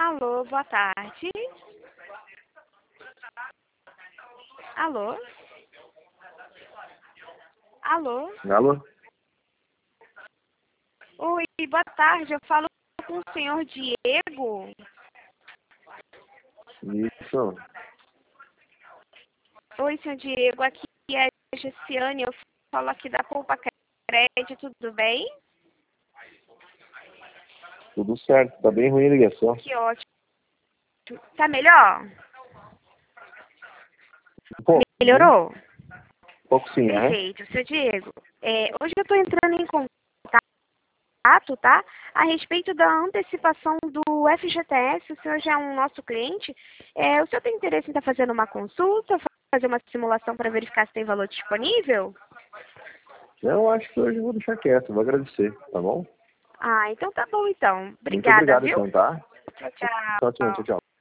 Alô, boa tarde. Alô? Alô? Alô? Oi, boa tarde. Eu falo com o senhor Diego. Isso. Oi, senhor Diego. Aqui é a Gessiane. Eu falo aqui da Poupa Crédito. Tudo bem? Tudo certo. Tá bem ruim a ligação. Que ótimo. Tá melhor? Um pouco. Melhorou? Um pouco sim, né? Perfeito. Seu Diego, hoje eu estou entrando em contato, tá? A respeito da antecipação do FGTS, o senhor já é um nosso cliente. O senhor tem interesse em estar fazendo uma consulta, fazer uma simulação para verificar se tem valor disponível? Eu acho que hoje eu vou deixar quieto. Vou agradecer, tá bom? Ah, então tá bom então. Muito Obrigada, obrigado, viu? então, tá? Tchau, Tchau, tchau, tchau. tchau, tchau.